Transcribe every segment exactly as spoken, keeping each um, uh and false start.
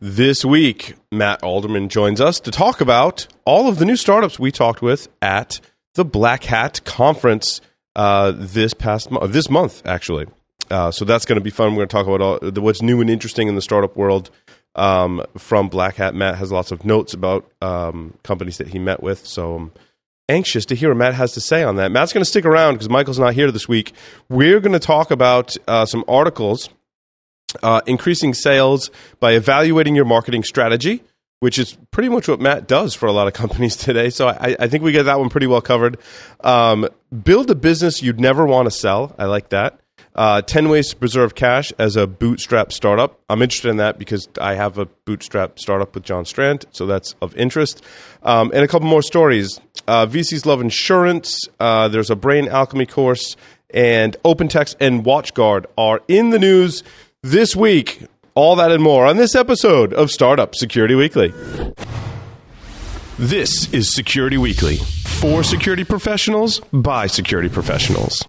This week, Matt Alderman joins us to talk about all of the new startups we talked with at the Black Hat Conference uh, this past mo- this month, actually. Uh, so that's going to be fun. We're going to talk about all, the, what's new and interesting in the startup world um, from Black Hat. Matt has lots of notes about um, companies that he met with, so I'm anxious to hear what Matt has to say on that. Matt's going to stick around because Michael's not here this week. We're going to talk about uh, some articles. Uh, increasing sales by evaluating your marketing strategy, which is pretty much what Matt does for a lot of companies today. So I, I think we get that one pretty well covered. Um, build a business you'd never want to sell. I like that. Uh, ten ways to preserve cash as a bootstrap startup. I'm interested in that because I have a bootstrap startup with John Strand, so that's of interest. Um, and a couple more stories. Uh, V Cs love insurance. Uh, there's a brain alchemy course, and OpenText and WatchGuard are in the news this week. All that and more on this episode of Startup Security Weekly. This is Security Weekly, for security professionals by security professionals.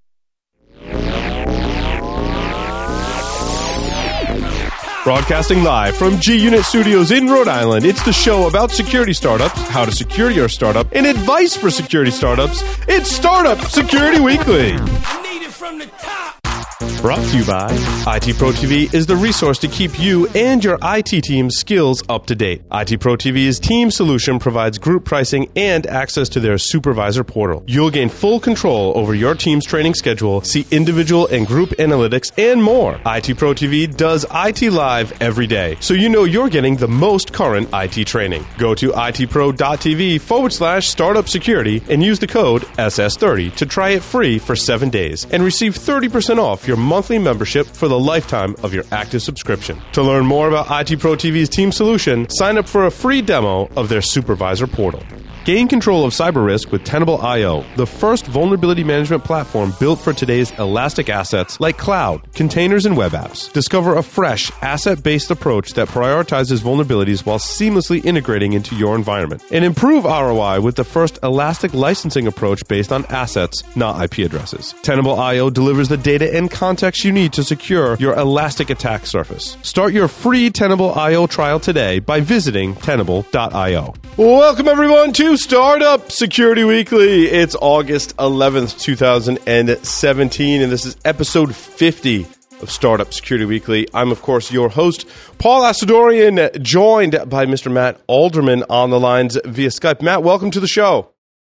Broadcasting live from G-Unit Studios in Rhode Island, it's the show about security startups, how to secure your startup, and advice for security startups. It's Startup Security Weekly. Need it from the top. Brought to you by I T Pro T V is the resource to keep you and your I T team's skills up to date. I T Pro T V's team solution provides group pricing and access to their supervisor portal. You'll gain full control over your team's training schedule, see individual and group analytics, and more. I T Pro T V does I T live every day, so you know you're getting the most current I T training. Go to itpro.tv forward slash startup security and use the code S S thirty to try it free for seven days and receive thirty percent off your monthly membership for the lifetime of your active subscription. To learn more about I T Pro T V's team solution, sign up for a free demo of their supervisor portal. Gain control of cyber risk with Tenable dot io, the first vulnerability management platform built for today's elastic assets like cloud, containers, and web apps. Discover a fresh, asset-based approach that prioritizes vulnerabilities while seamlessly integrating into your environment. And improve R O I with the first elastic licensing approach based on assets, not I P addresses. Tenable dot io delivers the data and context you need to secure your elastic attack surface. Start your free Tenable dot io trial today by visiting Tenable dot io. Welcome, everyone, to Startup Security Weekly. It's August eleventh, twenty seventeen, and this is episode fifty of Startup Security Weekly. I'm, of course, your host, Paul Asadorian, joined by Mister Matt Alderman on the lines via Skype. Matt, welcome to the show.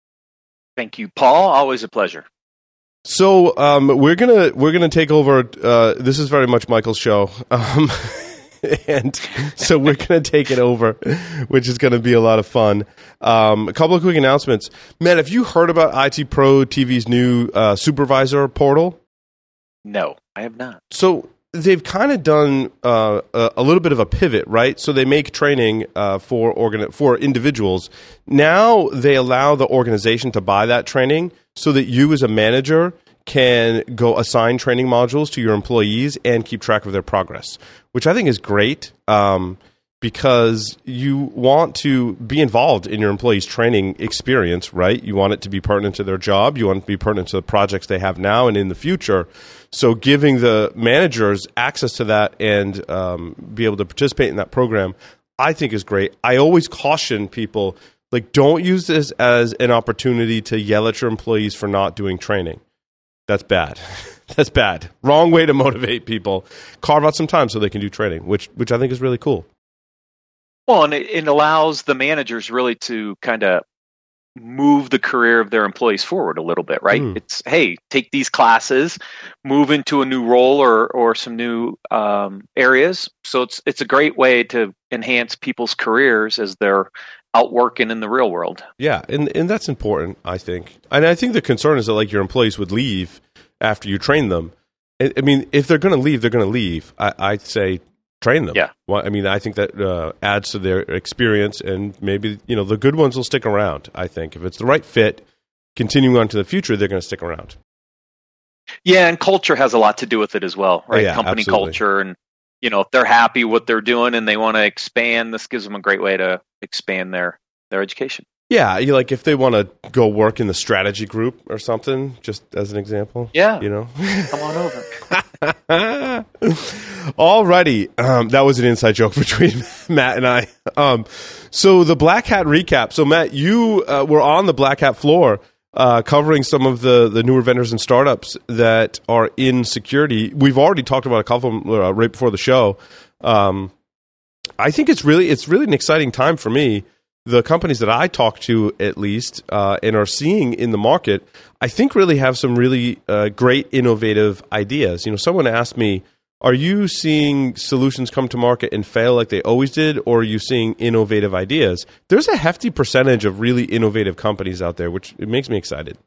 Thank you, Paul. Always a pleasure. So um, we're gonna we're gonna take over. Uh, this is very much Michael's show. Um, And so we're going to take it over, which is going to be a lot of fun. Um, a couple of quick announcements. Matt, have you heard about I T Pro T V's new uh, supervisor portal? No, I have not. So they've kind of done uh, a, a little bit of a pivot, right? So they make training uh, for organ- for individuals. Now they allow the organization to buy that training so that you as a manager can go assign training modules to your employees and keep track of their progress, which I think is great um, because you want to be involved in your employees' training experience, right? You want it to be pertinent to their job. You want it to be pertinent to the projects they have now and in the future. So giving the managers access to that and um, be able to participate in that program, I think is great. I always caution people, like, don't use this as an opportunity to yell at your employees for not doing training. That's bad. That's bad. Wrong way to motivate people. Carve out some time so they can do training, which which I think is really cool. Well, and it, it allows the managers really to kind of move the career of their employees forward a little bit, right? Mm. It's, hey, take these classes, move into a new role or or some new um, areas. So it's it's a great way to enhance people's careers as they're out working in the real world. Yeah, and, and that's important, I think. And I think the concern is that, like, your employees would leave after you train them. I, I mean, if they're going to leave, they're going to leave. I, I'd say train them. Yeah. Well, I mean, I think that uh, adds to their experience, and maybe, you know, the good ones will stick around, I think. If it's the right fit, continuing on to the future, they're going to stick around. Yeah, and culture has a lot to do with it as well, right? Yeah, Company absolutely. culture, and, you know, if they're happy what they're doing and they want to expand, this gives them a great way to expand their, their education. Yeah, you like if they want to go work in the strategy group or something, just as an example. Yeah. You know? Come on over. Alrighty. Um, that was an inside joke between Matt and I. Um, so the Black Hat recap. So Matt, you uh, were on the Black Hat floor uh, covering some of the, the newer vendors and startups that are in security. We've already talked about a couple of them uh, right before the show. Um, I think it's really it's really an exciting time for me. The companies that I talk to, at least, uh, and are seeing in the market, I think really have some really uh, great innovative ideas. You know, someone asked me, are you seeing solutions come to market and fail like they always did, or are you seeing innovative ideas? There's a hefty percentage of really innovative companies out there, which it makes me excited.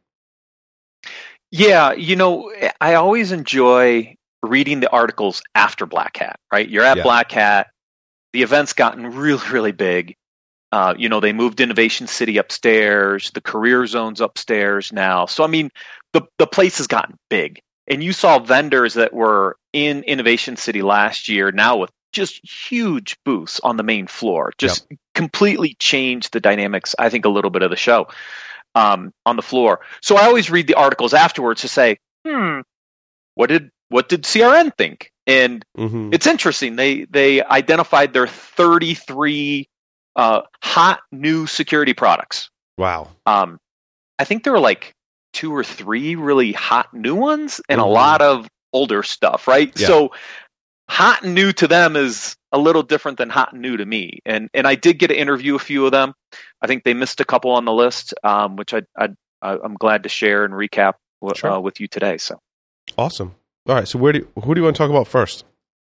Yeah, you know, I always enjoy reading the articles after Black Hat, right? You're at yeah. Black Hat, the event's gotten really, really big. Uh, you know, they moved Innovation City upstairs, the career zone's upstairs now. So, I mean, the, the place has gotten big. And you saw vendors that were in Innovation City last year now with just huge booths on the main floor, just yep. completely changed the dynamics, I think, a little bit of the show um, on the floor. So I always read the articles afterwards to say, hmm, what did what did C R N think? And mm-hmm. it's interesting. They they identified their thirty-three Uh, hot new security products. Wow. Um, I think there were like two or three really hot new ones and mm-hmm. a lot of older stuff, right? Yeah. So hot and new to them is a little different than hot and new to me. And and I did get to interview a few of them. I think they missed a couple on the list, um, which I, I, I'm glad to share and recap w- sure. uh, with you today. So awesome. All right. So where do who do you want to talk about first?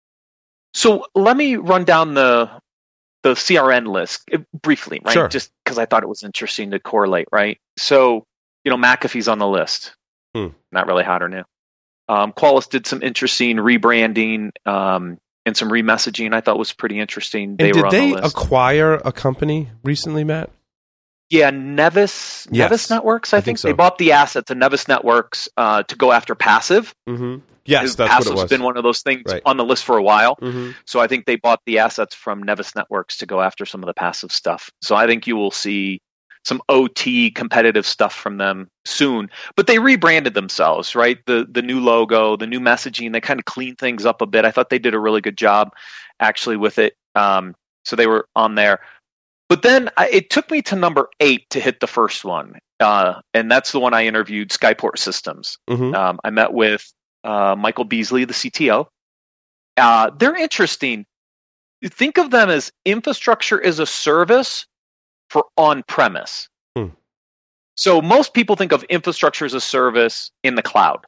So let me run down the the C R N list briefly, right? Sure. Just because I thought it was interesting to correlate, right? So, you know, McAfee's on the list. Hmm. Not really hot or new. Um, Qualys did some interesting rebranding um, and some remessaging I thought was pretty interesting. And they did were on they the list. acquire a company recently, Matt? Yeah, Nevis yes. Nevis Networks, I, I think. think so. They bought the assets of Nevis Networks uh, to go after passive. Mm-hmm. Yes, that's Passive's what it was. Been one of those things right. on the list for a while. Mm-hmm. So I think they bought the assets from Nevis Networks to go after some of the passive stuff. So I think you will see some O T competitive stuff from them soon. But they rebranded themselves, right? The the new logo, the new messaging, they kind of cleaned things up a bit. I thought they did a really good job actually with it. Um, so they were on there. But then I, it took me to number eight to hit the first one. Uh, and that's the one I interviewed, Skyport Systems. Mm-hmm. Um, I met with Uh, Michael Beasley, the C T O. Uh, they're interesting. You think of them as infrastructure as a service for on-premise. Hmm. So most people think of infrastructure as a service in the cloud.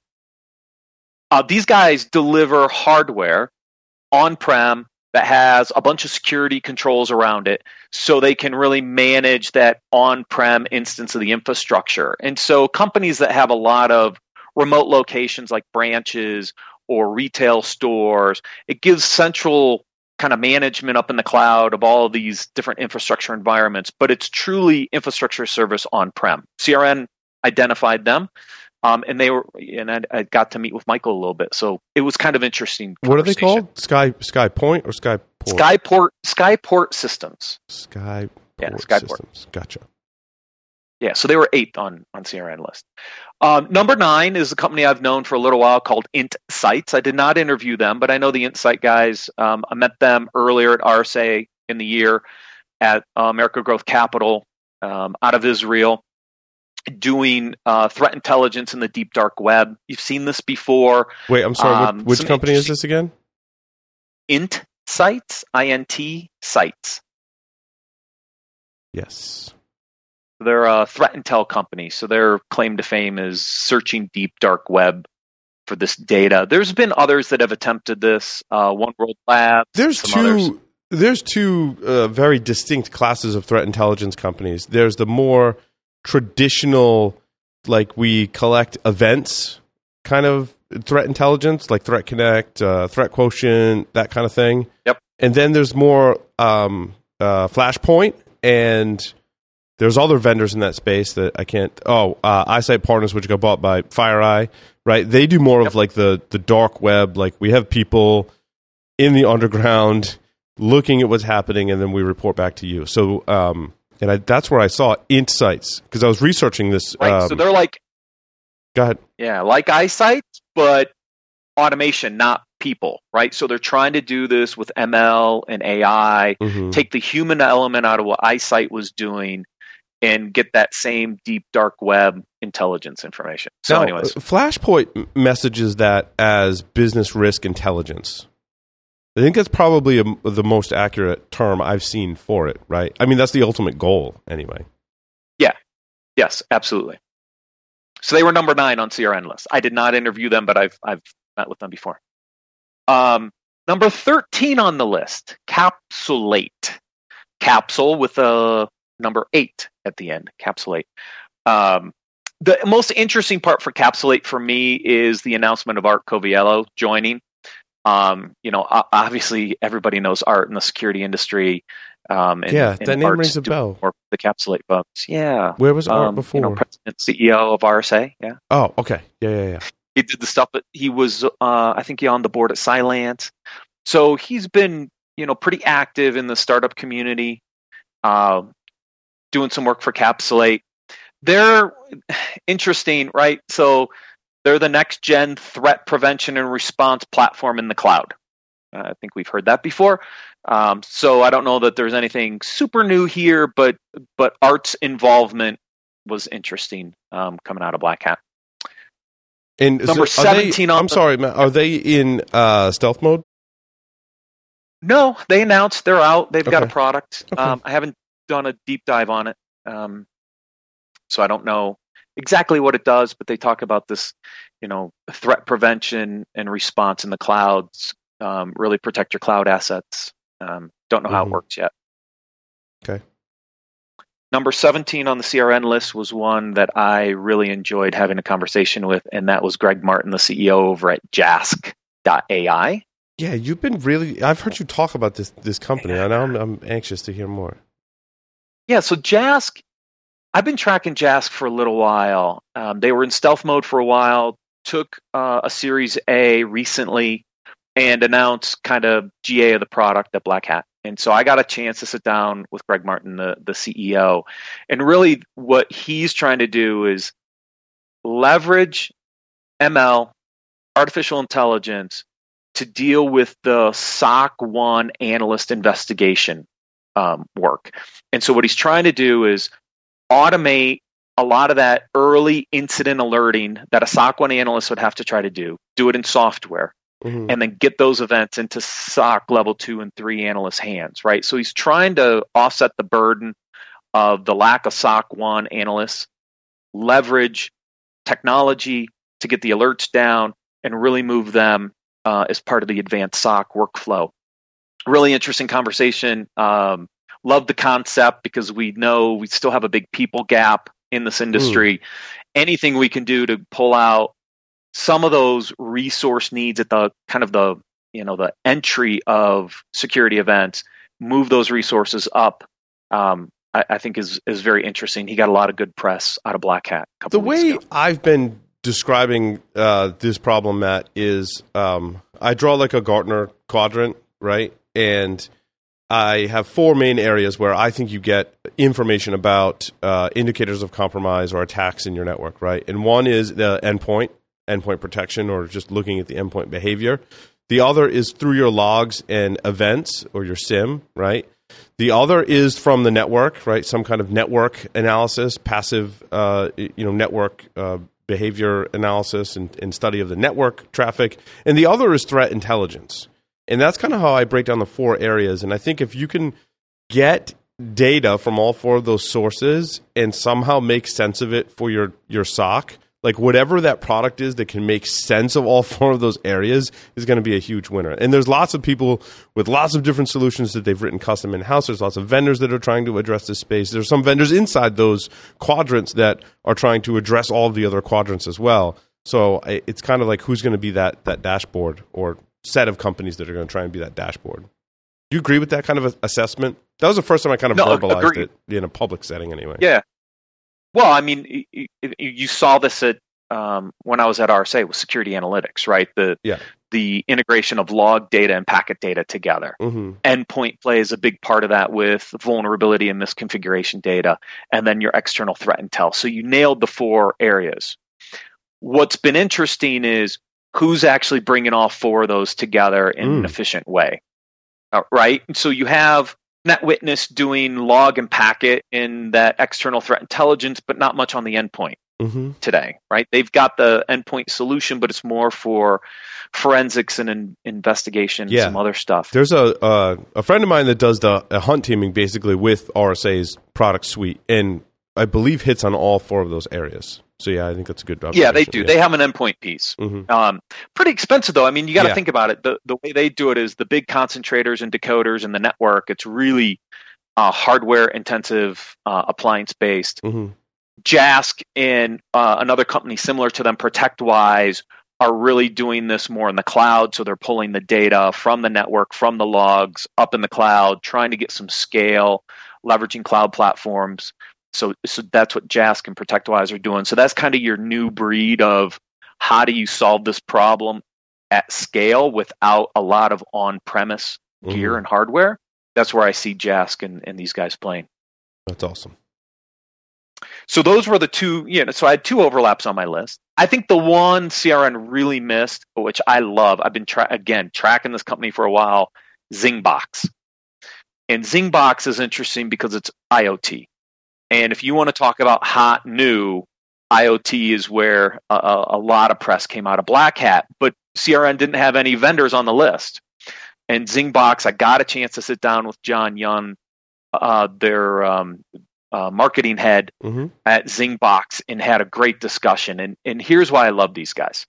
Uh, these guys deliver hardware on-prem that has a bunch of security controls around it so they can really manage that on-prem instance of the infrastructure. And so companies that have a lot of remote locations like branches or retail stores, it gives central kind of management up in the cloud of all of these different infrastructure environments, but it's truly infrastructure service on-prem. C R N identified them, um, and they were, and I, I got to meet with Michael a little bit, so it was kind of interesting. What are they called? Sky Sky Point or Skyport? Skyport Skyport Systems. Skyport yeah, Skyport Systems. Gotcha. Yeah, so they were eighth on on C R N list. Um, number nine is a company I've known for a little while called IntSights. I did not interview them, but I know the IntSight guys. Um, I met them earlier at R S A in the year at uh, America Growth Capital um, out of Israel, doing uh, threat intelligence in the deep dark web. You've seen this before. Wait, I'm sorry. Um, which, which company is this again? IntSights, I N T Sights. Yes. They're a threat intel company, so their claim to fame is searching deep dark web for this data. There's been others that have attempted this. Uh, One World Labs. There's some two. Others. There's two uh, very distinct classes of threat intelligence companies. There's the more traditional, like we collect events kind of threat intelligence, like Threat Connect, uh, Threat Quotient, that kind of thing. Yep. And then there's more um, uh, Flashpoint and. There's other vendors in that space that I can't. Oh, uh, Eyesight Partners, which got bought by FireEye, right? They do more yep. of like the the dark web. Like we have people in the underground looking at what's happening, and then we report back to you. So um, And I, that's where I saw Insights, because I was researching this. Right. Um, so they're like, go ahead. Yeah, like eyesight, but automation, not people, right? So they're trying to do this with M L and A I, mm-hmm. take the human element out of what eyesight was doing, and get that same deep dark web intelligence information. So, now, anyways, Flashpoint messages that as business risk intelligence. I think that's probably a, the most accurate term I've seen for it, right? I mean, that's the ultimate goal, anyway. Yeah. Yes, absolutely. So they were number nine on C R N list. I did not interview them, but I've I've met with them before. Um, number thirteen on the list, Capsulate. Capsule with a number eight at the end. Capsulate. Um, the most interesting part for Capsulate for me is the announcement of Art Coviello joining. Um, you know, obviously everybody knows Art in the security industry. Um, and, yeah, and that name Art's rings a bell. Or the Capsulate folks. Yeah. Where was Art um, before? You know, President, C E O of R S A. Yeah. Oh, okay. Yeah, yeah, yeah. He did the stuff that he was, uh, I think, he on the board at Cylance. So he's been, you know, pretty active in the startup community, uh, doing some work for Capsulate. They're interesting, right? So they're the next gen threat prevention and response platform in the cloud. Uh, I think we've heard that before. Um, so I don't know that there's anything super new here, but but Art's involvement was interesting um, coming out of Black Hat. And number so seventeen. They, on I'm the, sorry, Matt, are they in uh, stealth mode? No, they announced they're out. They've okay. got a product. Okay. Um, I haven't done a deep dive on it, um, so I don't know exactly what it does. But they talk about this, you know, threat prevention and response in the clouds. Um, really protect your cloud assets. Um, don't know how mm-hmm. it works yet. Okay. Number seventeen on the C R N list was one that I really enjoyed having a conversation with, and that was Greg Martin, the C E O over at Jask dot A I. Yeah, you've been really. I've heard you talk about this this company, and now I'm, I'm anxious to hear more. Yeah, so Jask, I've been tracking Jask for a little while. Um, they were in stealth mode for a while, took uh, a Series A recently, and announced kind of G A of the product at Black Hat. And so I got a chance to sit down with Greg Martin, the, the C E O. And really what he's trying to do is leverage M L, artificial intelligence, to deal with the S O C one analyst investigation um, work. And so what he's trying to do is automate a lot of that early incident alerting that a S O C one analyst would have to try to do, do it in software. Mm-hmm. And then get those events into S O C level two and three analysts' hands, right? So he's trying to offset the burden of the lack of S O C one analysts, leverage technology to get the alerts down, and really move them uh, as part of the advanced S O C workflow. Really interesting conversation. Um, love the concept because we know we still have a big people gap in this industry. Mm. Anything we can do to pull out some of those resource needs at the kind of the, you know, the entry of security events, move those resources up, um, I, I think is is very interesting. He got a lot of good press out of Black Hat a couple The weeks way ago. I've been describing uh, this problem, Matt, is um, I draw like a Gartner quadrant, right? And I have four main areas where I think you get information about uh, indicators of compromise or attacks in your network, right? And one is the endpoint. endpoint protection, or just looking at the endpoint behavior. The other is through your logs and events, or your SIEM, right? The other is from the network, right? Some kind of network analysis, passive, uh, you know, network uh, behavior analysis and, and study of the network traffic. And the other is threat intelligence. And that's kind of how I break down the four areas. And I think if you can get data from all four of those sources and somehow make sense of it for your, your S O C, like whatever that product is that can make sense of all four of those areas is going to be a huge winner. And there's lots of people with lots of different solutions that they've written custom in-house. There's lots of vendors that are trying to address this space. There's some vendors inside those quadrants that are trying to address all of the other quadrants as well. So it's kind of like who's going to be that that dashboard or set of companies that are going to try and be that dashboard. Do you agree with that kind of assessment? That was the first time I kind of no, verbalized agree. it in a public setting anyway. Yeah. Well, I mean, you saw this at um, when I was at R S A with security analytics, right? The yeah. the integration of log data and packet data together. Mm-hmm. Endpoint plays a big part of that with vulnerability and misconfiguration data, and then your external threat intel. So you nailed the four areas. What's been interesting is who's actually bringing all four of those together in mm. an efficient way, uh, right? So you have NetWitness doing log and packet in that external threat intelligence, but not much on the endpoint. Mm-hmm. Today, right? They've got the endpoint solution, but it's more for forensics and in, investigation and yeah. some other stuff. There's a uh, a friend of mine that does the a hunt teaming basically with R S A's product suite, and I believe hits on all four of those areas. So yeah, I think that's a good observation. Yeah, they do. Yeah. They have an endpoint piece. Mm-hmm. Um, pretty expensive though. I mean, you got to yeah. think about it. The the way they do it is the big concentrators and decoders and the network. It's really uh, hardware intensive, uh, appliance based. Mm-hmm. Jask and uh, another company similar to them, ProtectWise, are really doing this more in the cloud. So they're pulling the data from the network, from the logs, up in the cloud, trying to get some scale, leveraging cloud platforms. So, so that's what Jask and ProtectWise are doing. So that's kind of your new breed of how do you solve this problem at scale without a lot of on-premise mm-hmm. gear and hardware. That's where I see Jask and, and these guys playing. That's awesome. So those were the two, you know, so I had two overlaps on my list. I think the one C R N really missed, which I love, I've been, tra- again, tracking this company for a while, Zingbox. And Zingbox is interesting because it's IoT. And if you want to talk about hot, new, IoT is where a, a lot of press came out of Black Hat. But C R N didn't have any vendors on the list. And Zingbox, I got a chance to sit down with John Young, uh, their um, uh, marketing head mm-hmm. at Zingbox, and had a great discussion. And, and here's why I love these guys.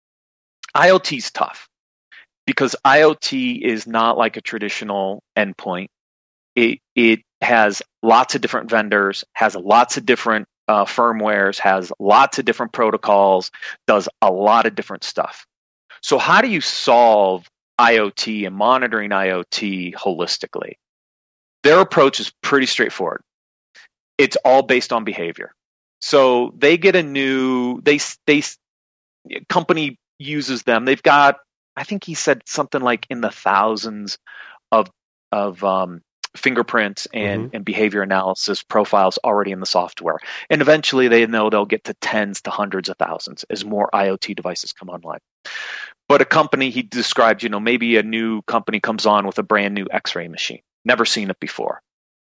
IoT is tough because IoT is not like a traditional endpoint. It it has lots of different vendors, has lots of different uh, firmwares, has lots of different protocols, does a lot of different stuff. So how do you solve IoT and monitoring IoT holistically? Their approach is pretty straightforward. It's all based on behavior. So they get a new, they they company uses them. They've got, I think he said something like in the thousands of of um, fingerprints and, mm-hmm. and behavior analysis profiles already in the software. And eventually they know they'll get to tens to hundreds of thousands as more IoT devices come online. But a company, he described, you know, maybe a new company comes on with a brand new X-ray machine. Never seen it before.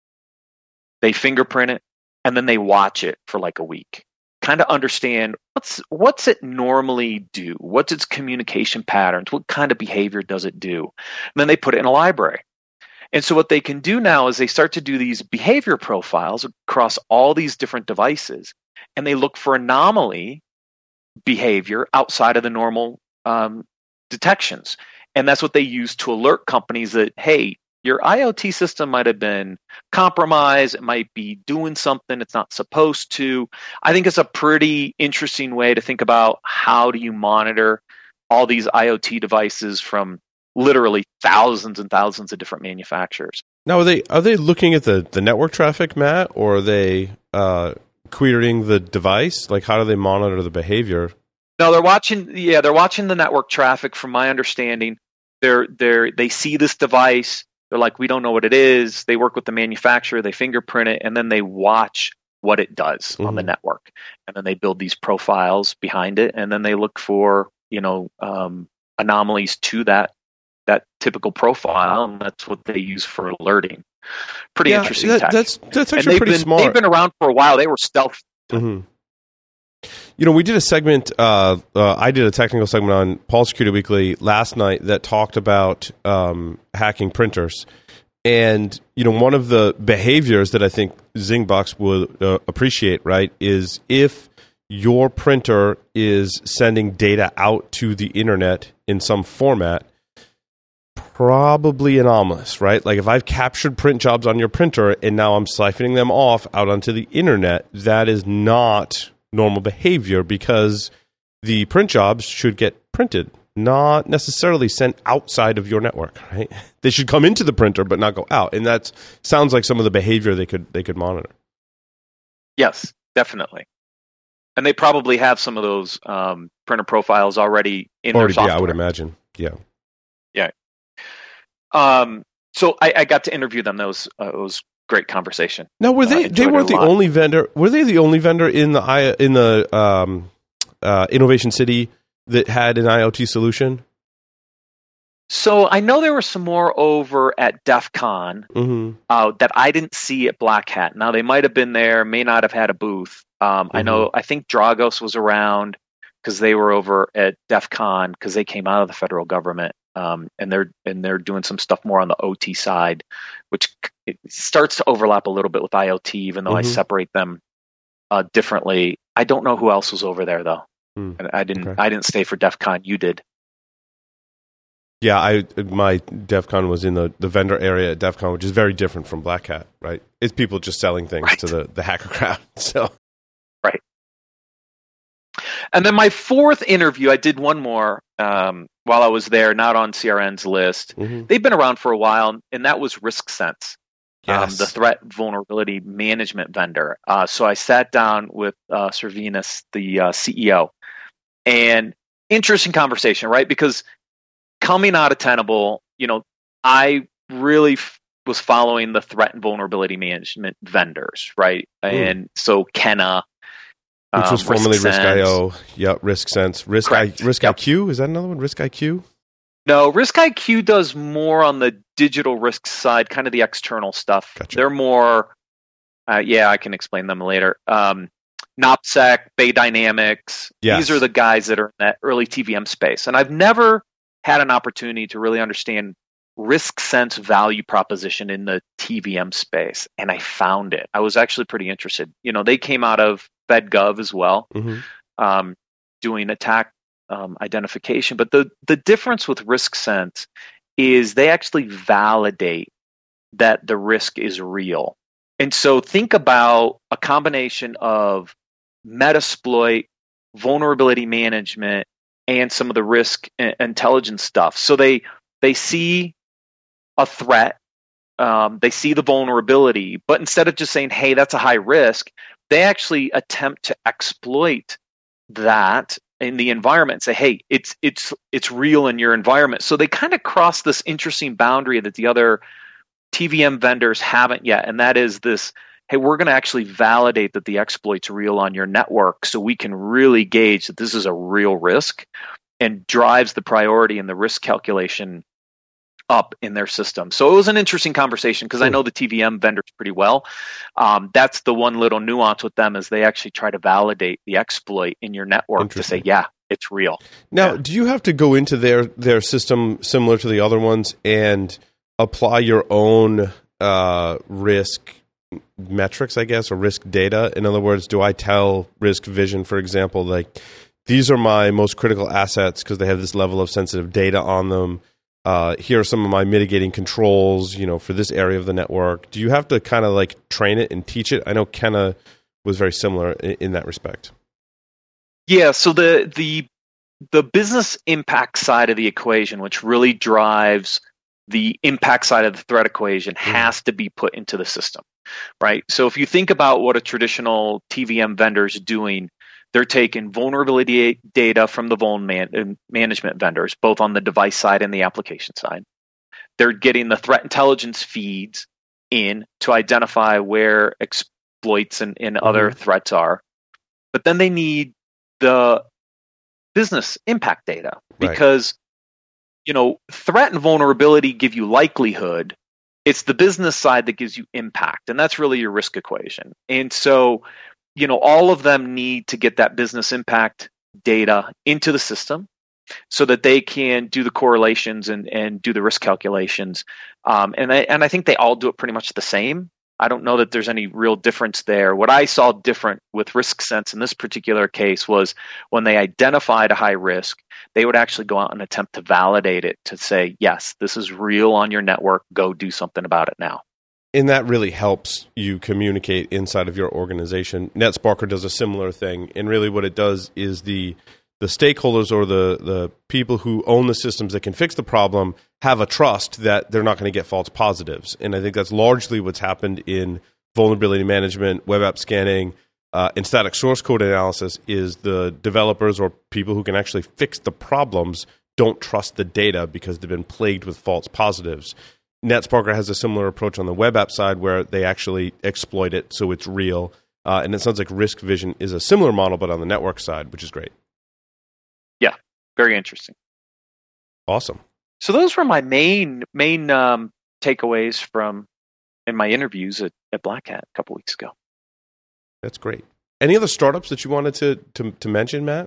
They fingerprint it, and then they watch it for like a week. Kind of understand what's what's it normally do? What's its communication patterns? What kind of behavior does it do? And then they put it in a library. And so what they can do now is they start to do these behavior profiles across all these different devices, and they look for anomaly behavior outside of the normal um, detections. And that's what they use to alert companies that, hey, your IoT system might have been compromised. It might be doing something it's not supposed to. I think it's a pretty interesting way to think about how do you monitor all these IoT devices from literally thousands and thousands of different manufacturers. Now, are they are they looking at the, the network traffic, Matt, or are they uh, querying the device? Like, how do they monitor the behavior? No, they're watching. Yeah, they're watching the network traffic. From my understanding, they're they're they see this device. They're like, we don't know what it is. They work with the manufacturer. They fingerprint it, and then they watch what it does mm-hmm. on the network, and then they build these profiles behind it, and then they look for you know um, anomalies to that that typical profile, and that's what they use for alerting. Pretty yeah, interesting. That, that's that's actually pretty been, smart. They've been around for a while. They were stealth. Mm-hmm. You know, we did a segment, uh, uh, I did a technical segment on Paul Security Weekly last night that talked about um, hacking printers. And, you know, one of the behaviors that I think Zingbox would uh, appreciate, right, is if your printer is sending data out to the internet in some format, probably anomalous, right? Like if I've captured print jobs on your printer and now I'm siphoning them off out onto the internet, that is not normal behavior because the print jobs should get printed, not necessarily sent outside of your network, right? They should come into the printer but not go out. And that sounds like some of the behavior they could they could monitor. Yes, definitely. And they probably have some of those um, printer profiles already in already, their software. Yeah, I would imagine. Yeah. Yeah. Um, so I, I got to interview them. That was uh, it was great conversation. Now, were they? Uh, they weren't the lot. only vendor. Were they the only vendor in the in the um, uh, Innovation City that had an IoT solution? So I know there were some more over at DEF CON mm-hmm. uh, that I didn't see at Black Hat. Now they might have been there, may not have had a booth. Um, mm-hmm. I know. I think Dragos was around because they were over at DEF CON because they came out of the federal government, um, and they're and they're doing some stuff more on the O T side, which it starts to overlap a little bit with IoT, even though mm-hmm. I separate them uh, differently. I don't know who else was over there though. Mm. I didn't. Okay. I didn't stay for DEF CON. You did. Yeah, I my DEF CON was in the, the vendor area at DEF CON, which is very different from Black Hat, right? It's people just selling things right. to the, the hacker crowd. So, right. And then my fourth interview, I did one more um, while I was there, not on C R N's list. Mm-hmm. They've been around for a while, and that was RiskSense, yes. um, the threat vulnerability management vendor. Uh, so I sat down with uh, Servinus, the uh, C E O, and interesting conversation, right? Because coming out of Tenable, you know, I really f- was following the threat and vulnerability management vendors, right? Mm. And so Kenna, which was um, formerly Risk dot I O, yep, RiskSense, Risk I, Risk yep. I Q, is that another one? Risk I Q? No, Risk I Q does more on the digital risk side, kind of the external stuff. Gotcha. They're more, uh, yeah, I can explain them later. Um, NopSec, Bay Dynamics, yes. These are the guys that are in that early T V M space, and I've never had an opportunity to really understand RiskSense value proposition in the T V M space, and I found it. I was actually pretty interested. You know, they came out of FedGov as well, mm-hmm. um, doing attack um, identification. But the the difference with RiskSense is they actually validate that the risk is real. And so think about a combination of Metasploit, vulnerability management, and some of the risk intelligence stuff. So they they see a threat, um, they see the vulnerability, but instead of just saying, hey, that's a high risk, they actually attempt to exploit that in the environment and say, hey, it's it's it's real in your environment. So they kind of cross this interesting boundary that the other T V M vendors haven't yet, and that is this, hey, we're going to actually validate that the exploit's real on your network so we can really gauge that this is a real risk, and drives the priority and the risk calculation up in their system. So it was an interesting conversation because I know the T V M vendors pretty well. Um, that's the one little nuance with them is they actually try to validate the exploit in your network to say, yeah, it's real. Now, yeah. do you have to go into their, their system similar to the other ones and apply your own uh, risk metrics, I guess, or risk data? In other words, do I tell Risk Vision, for example, like these are my most critical assets because they have this level of sensitive data on them. Uh, here are some of my mitigating controls, you know, for this area of the network. Do you have to kind of like train it and teach it? I know Kenna was very similar in, in that respect. Yeah. So the the the business impact side of the equation, which really drives the impact side of the threat equation, mm-hmm. has to be put into the system, right? So if you think about what a traditional T V M vendor is doing, they're taking vulnerability data from the vuln man, management vendors, both on the device side and the application side. They're getting the threat intelligence feeds in to identify where exploits and, and mm-hmm. other threats are. But then they need the business impact data because, right. you know, threat and vulnerability give you likelihood. It's the business side that gives you impact, and that's really your risk equation. And so, you know, all of them need to get that business impact data into the system so that they can do the correlations and, and do the risk calculations. Um, and I, and I think they all do it pretty much the same. I don't know that there's any real difference there. What I saw different with RiskSense in this particular case was when they identified a high risk, they would actually go out and attempt to validate it to say, yes, this is real on your network. Go do something about it now. And that really helps you communicate inside of your organization. NetSparker does a similar thing. And really what it does is the the stakeholders or the, the people who own the systems that can fix the problem have a trust that they're not going to get false positives. And I think that's largely what's happened in vulnerability management, web app scanning, Uh, and static source code analysis is the developers or people who can actually fix the problems don't trust the data because they've been plagued with false positives. NetSparker has a similar approach on the web app side where they actually exploit it so it's real. Uh, and it sounds like Risk Vision is a similar model, but on the network side, which is great. Yeah, very interesting. Awesome. So those were my main main um, takeaways from in my interviews at, at Black Hat a couple weeks ago. That's great. Any other startups that you wanted to, to to mention, Matt?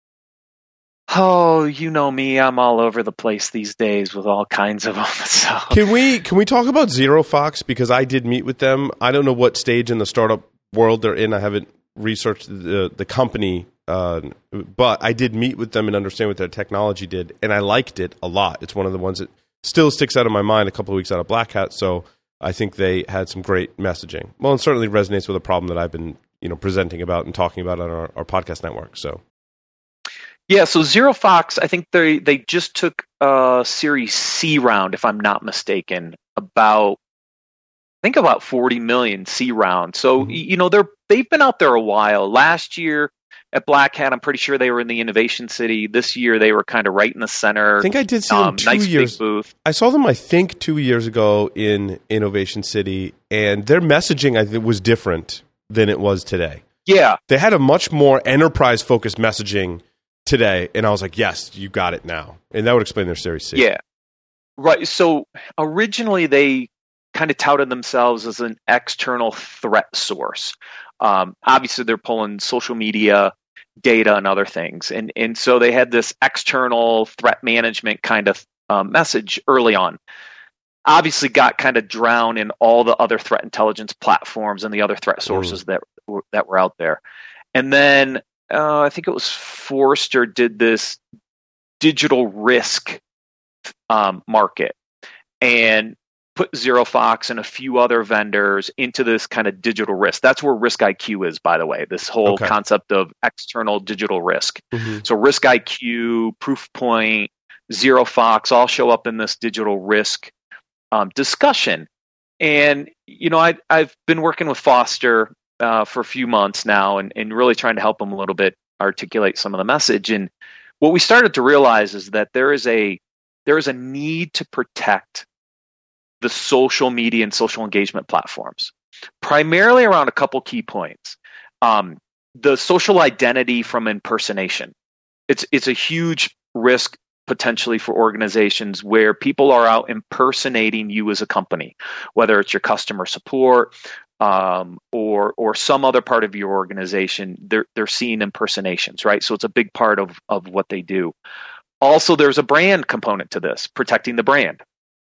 Oh, you know me. I'm all over the place these days with all kinds of them. So. Can we can we talk about ZeroFox? Because I did meet with them. I don't know what stage in the startup world they're in. I haven't researched the the company, uh, but I did meet with them and understand what their technology did, and I liked it a lot. It's one of the ones that still sticks out of my mind a couple of weeks out of Black Hat, so I think they had some great messaging. Well, it certainly resonates with a problem that I've been you know, presenting about and talking about on our, our podcast network. So, yeah. So ZeroFox, I think they they just took a Series C round, if I'm not mistaken, about I think about forty million C round. So mm-hmm. you know they're they've been out there a while. Last year at Black Hat, I'm pretty sure they were in the Innovation City. This year they were kind of right in the center. I think I did see them um, two nice years. Big booth. I saw them, I think, two years ago in Innovation City, and their messaging I think was different than it was today. Yeah. They had a much more enterprise-focused messaging today, and I was like, yes, you got it now. And that would explain their Series C. Yeah. Right. So originally they kind of touted themselves as an external threat source. Um, obviously, they're pulling social media data and other things. And, and so they had this external threat management kind of um, message early on. Obviously got kind of drowned in all the other threat intelligence platforms and the other threat sources mm. that were, that were out there. And then uh, I think it was Forrester did this digital risk um, market and put ZeroFox and a few other vendors into this kind of digital risk. That's where Risk I Q is, by the way, this whole okay. concept of external digital risk. Mm-hmm. So Risk I Q, Proofpoint, ZeroFox all show up in this digital risk Um, discussion. And, you know, I, I've been working with Foster uh, for a few months now and, and really trying to help them a little bit articulate some of the message. And what we started to realize is that there is a there is a need to protect the social media and social engagement platforms, primarily around a couple key points. Um, the social identity from impersonation. It's it's a huge risk potentially for organizations where people are out impersonating you as a company, whether it's your customer support um, or or some other part of your organization. They're they're seeing impersonations, right? So it's a big part of of what they do. Also, there's a brand component to this, protecting the brand.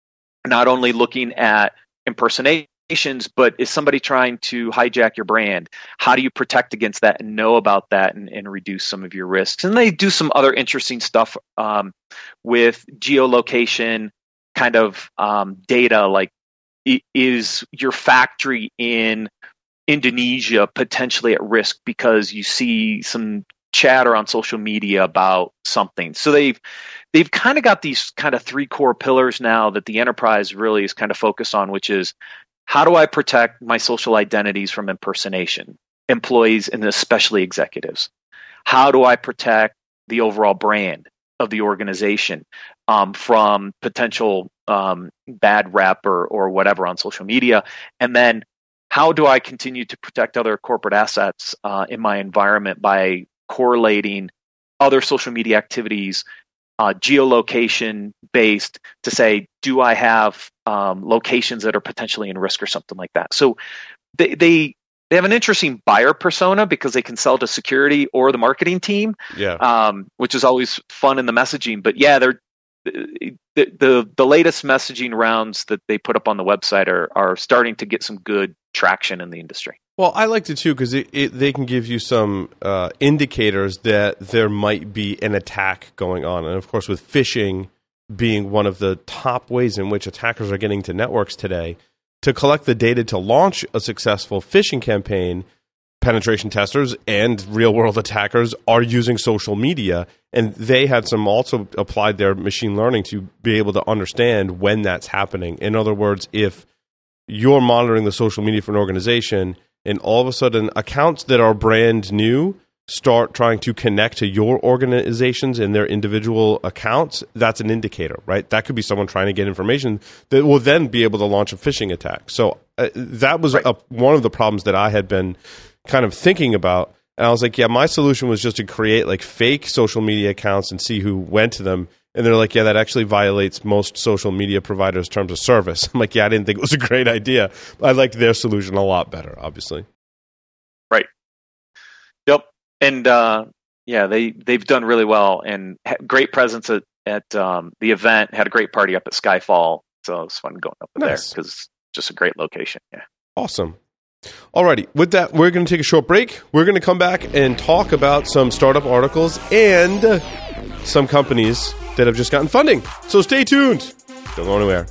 Not only looking at impersonations, but is somebody trying to hijack your brand? How do you protect against that and know about that and, and reduce some of your risks? And they do some other interesting stuff um, with geolocation kind of um, data, like is your factory in Indonesia potentially at risk because you see some chatter on social media about something. So they've they've kind of got these kind of three core pillars now that the enterprise really is kind of focused on, which is how do I protect my social identities from impersonation, employees and especially executives? How do I protect the overall brand of the organization um, from potential um, bad rep or, or whatever on social media? And then how do I continue to protect other corporate assets uh, in my environment by correlating other social media activities, uh, geolocation based, to say, do I have um, locations that are potentially in risk or something like that? So they, they they have an interesting buyer persona because they can sell to security or the marketing team, yeah, um, which is always fun in the messaging. But yeah, they're the, the the latest messaging rounds that they put up on the website are are starting to get some good traction in the industry. Well, I liked it too because it, it, they can give you some uh, indicators that there might be an attack going on. And of course, with phishing being one of the top ways in which attackers are getting to networks today, to collect the data to launch a successful phishing campaign, penetration testers and real-world attackers are using social media. And they had some also applied their machine learning to be able to understand when that's happening. In other words, if you're monitoring the social media for an organization and all of a sudden accounts that are brand new start trying to connect to your organizations and their individual accounts, that's an indicator, right? That could be someone trying to get information that will then be able to launch a phishing attack. So uh, that was right. a, one of the problems that I had been kind of thinking about. And I was like, yeah, my solution was just to create like fake social media accounts and see who went to them. And they're like, yeah, that actually violates most social media providers' terms of service. I'm like, yeah, I didn't think it was a great idea. I liked their solution a lot better, obviously. Right. Yep. And uh, yeah, they, they've done really well and had great presence at, at um, the event, had a great party up at Skyfall. So it was fun going up nice. there because it's just a great location. Yeah. Awesome. Alrighty, with that, we're going to take a short break. We're going to come back and talk about some startup articles and some companies that have just gotten funding. So stay tuned. Don't go anywhere.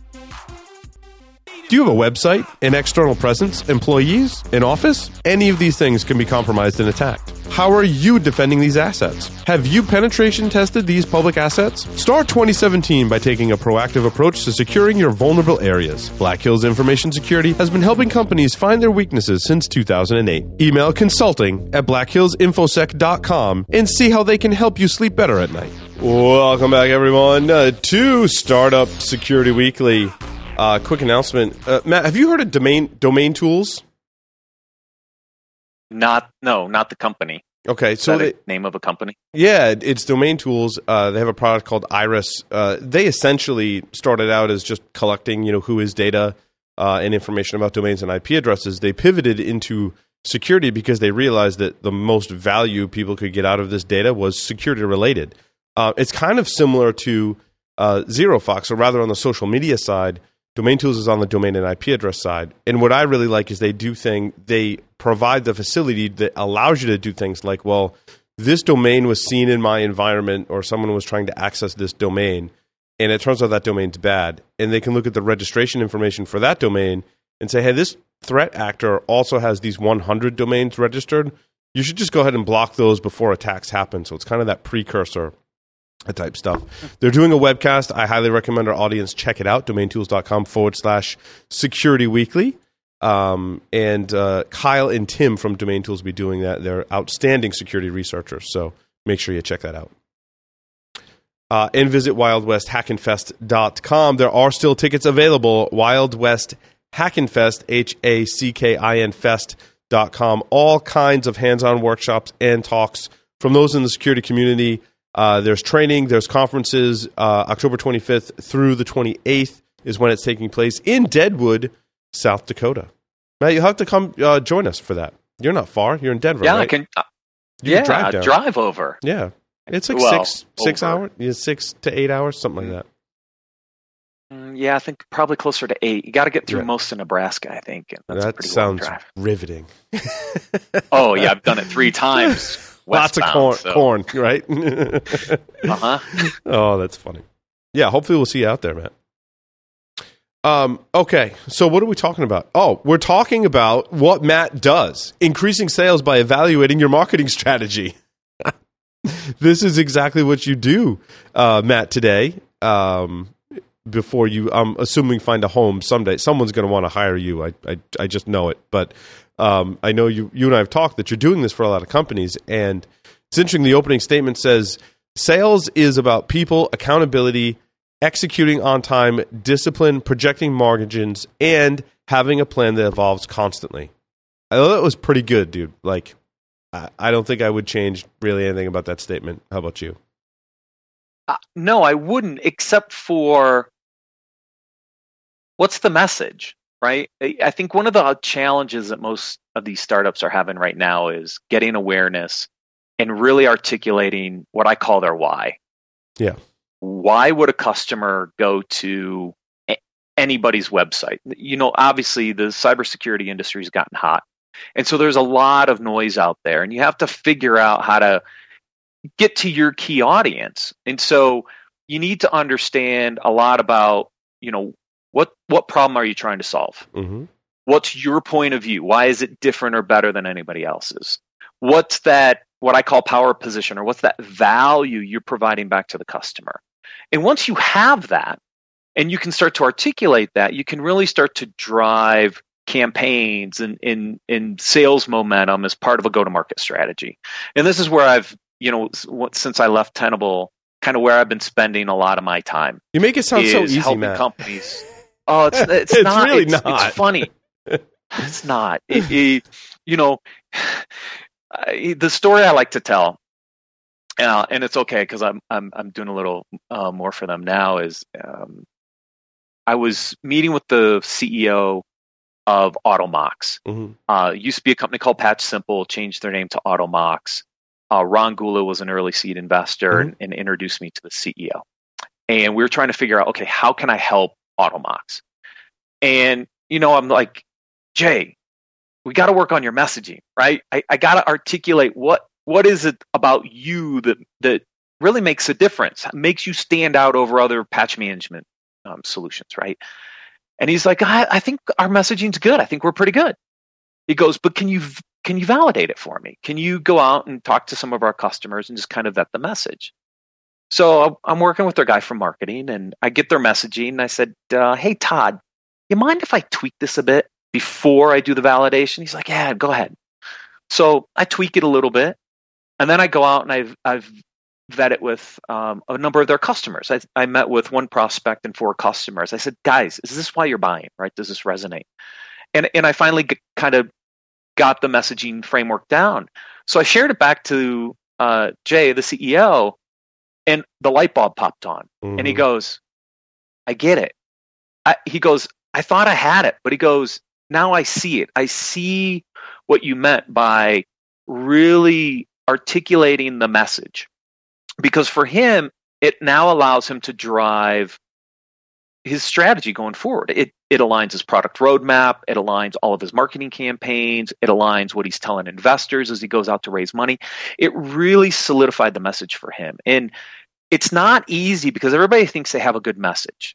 Do you have a website, an external presence, employees, an office? Any of these things can be compromised and attacked. How are you defending these assets? Have you penetration tested these public assets? Start twenty seventeen by taking a proactive approach to securing your vulnerable areas. Black Hills Information Security has been helping companies find their weaknesses since two thousand eight. Email consulting at black hills infosec dot com and see how they can help you sleep better at night. Welcome back, everyone, uh, to Startup Security Weekly. Uh, quick announcement. Uh, Matt, have you heard of Domain Domain Tools? Not, no, not the company. Okay, Is so that they, a name of a company? Yeah, it's Domain Tools. Uh, they have a product called Iris. Uh, they essentially started out as just collecting, you know, who is data uh, and information about domains and I P addresses. They pivoted into security because they realized that the most value people could get out of this data was security related. Uh, it's kind of similar to uh, ZeroFox, or rather on the social media side. Domain Tools is on the domain and I P address side. And what I really like is they do thing, they provide the facility that allows you to do things like, well, this domain was seen in my environment or someone was trying to access this domain and it turns out that domain's bad. And they can look at the registration information for that domain and say, hey, this threat actor also has these one hundred domains registered. You should just go ahead and block those before attacks happen. So it's kind of that precursor type stuff. They're doing a webcast. I highly recommend our audience check it out. domaintools.com forward slash security weekly. Um, and uh, Kyle and Tim from Domain Tools will be doing that. They're outstanding security researchers. So make sure you check that out. Uh, and visit wild west hackinfest dot com. There are still tickets available. Wild West Hackinfest, H A C K I N fest dot com. All kinds of hands-on workshops and talks from those in the security community. Uh, there's training, there's conferences. Uh, October twenty-fifth through the twenty-eighth is when it's taking place in Deadwood, South Dakota. Now, you'll have to come uh, join us for that. You're not far. You're in Denver, yeah, right? I can, uh, you yeah, can drive down. drive over. Yeah. It's like well, six six over. hours, yeah, six to eight hours, something like that. Mm, yeah, I think probably closer to eight. You got to get through Yeah. most of Nebraska, I think. And that's a That pretty sounds long drive. riveting. Oh, yeah, I've done it three times. Lots of westbound, corn, so. corn, right? Uh-huh. Oh, that's funny. Yeah, hopefully we'll see you out there, Matt. Um, okay, so what are we talking about? Oh, we're talking about what Matt does, increasing sales by evaluating your marketing strategy. This is exactly what you do, uh, Matt, today. Um, before you, I'm assuming, find a home someday. Someone's going to want to hire you. I, I, I just know it. But um, I know you, you and I have talked that you're doing this for a lot of companies. And it's interesting. The opening statement says, sales is about people, accountability, executing on time, discipline, projecting margins, and having a plan that evolves constantly. I thought that was pretty good, dude. Like, I, I don't think I would change really anything about that statement. How about you? Uh, no, I wouldn't, except for what's the message, right? I, I think one of the challenges that most of these startups are having right now is getting awareness and really articulating what I call their why. Yeah. Why would a customer go to a- anybody's website? You know, obviously the cybersecurity industry has gotten hot. And so there's a lot of noise out there, and you have to figure out how to get to your key audience. And so you need to understand a lot about, you know, what, what problem are you trying to solve? Mm-hmm. What's your point of view? Why is it different or better than anybody else's? What's that, what I call power position, or what's that value you're providing back to the customer? And once you have that, and you can start to articulate that, you can really start to drive campaigns and in in sales momentum as part of a go-to-market strategy. And this is where I've, you know, since I left Tenable, kind of where I've been spending a lot of my time. You make it sound so easy, helping Matt. companies. Oh, it's it's, it's not. Really it's, not. It's funny. It's not. It, it, you know, I, the story I like to tell, uh, and it's okay because I'm I'm I'm doing a little uh, more for them now. Is um, I was meeting with the C E O of Automox. Mm-hmm. Uh, used to be a company called Patch Simple, changed their name to Automox. Uh, Ron Gula was an early seed investor mm-hmm. and, and introduced me to the C E O. And we were trying to figure out, okay, how can I help Automox? And, you know, I'm like, Jay, we got to work on your messaging, right? I, I got to articulate what what is it about you that that really makes a difference, makes you stand out over other patch management um, solutions, right? And he's like, I, I think our messaging's good. I think we're pretty good. He goes, but can you can you validate it for me? Can you go out and talk to some of our customers and just kind of vet the message? So I'm working with their guy from marketing, and I get their messaging, and I said, uh, hey, Todd, you mind if I tweak this a bit before I do the validation? He's like, yeah, go ahead. So I tweak it a little bit, and then I go out and I've, I've vet it with um, a number of their customers. I, I met with one prospect and four customers. I said, guys, is this why you're buying, right? Does this resonate? And and I finally g- kind of got the messaging framework down. So I shared it back to uh, Jay, the C E O, and the light bulb popped on. Mm-hmm. And he goes, I get it. I, he goes, I thought I had it, but he goes, now I see it. I see what you meant by really articulating the message. Because for him, it now allows him to drive his strategy going forward. It it aligns his product roadmap. It aligns all of his marketing campaigns. It aligns what he's telling investors as he goes out to raise money. It really solidified the message for him. And it's not easy because everybody thinks they have a good message.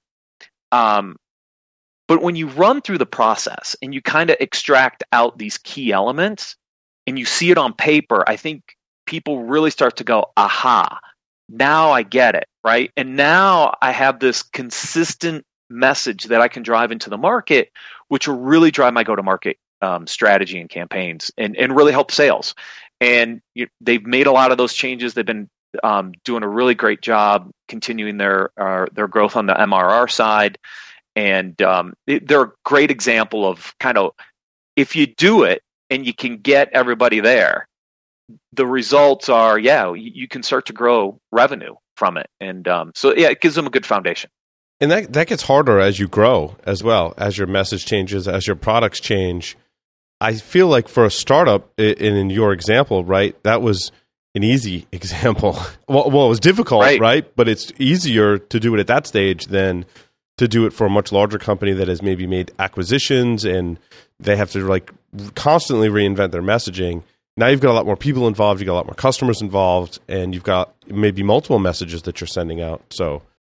Um, but when you run through the process and you kind of extract out these key elements and you see it on paper, I think people really start to go, aha, now I get it, right? And now I have this consistent message that I can drive into the market, which will really drive my go-to-market um, strategy and campaigns and, and really help sales. And you, they've made a lot of those changes. They've been um, doing a really great job continuing their uh, their growth on the M R R side. And um, they're a great example of kind of, if you do it and you can get everybody there, the results are, yeah, you can start to grow revenue from it. And um, so, yeah, it gives them a good foundation. And that that gets harder as you grow as well, as your message changes, as your products change. I feel like for a startup, and in your example, right, that was an easy example. Well, well it was difficult, right. right? But it's easier to do it at that stage than to do it for a much larger company that has maybe made acquisitions and they have to like constantly reinvent their messaging. Now you've got a lot more people involved, you've got a lot more customers involved, and you've got maybe multiple messages that you're sending out. So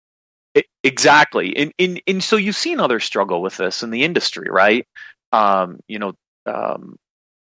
it, exactly. And, and and so you've seen others struggle with this in the industry, right? Um, you know, um,